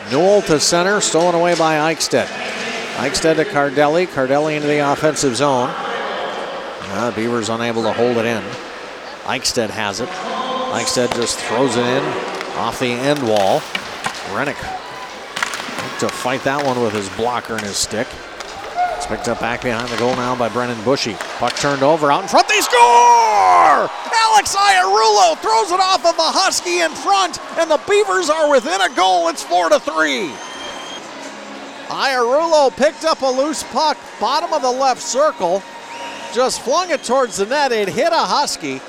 Newell to center, stolen away by Eichstedt. Eichstedt to Cardelli. Cardelli into the offensive zone. Beavers unable to hold it in. Eichstedt has it. Eichstedt just throws it in off the end wall. Rennick to fight that one with his blocker and his stick. It's picked up back behind the goal now by Brennan Bushy. Puck turned over, out in front, they score! Alex Iarulo throws it off of a Husky in front, and the Beavers are within a goal. It's 4-3. Iarulo picked up a loose puck, bottom of the left circle, just flung it towards the net. It hit a Husky.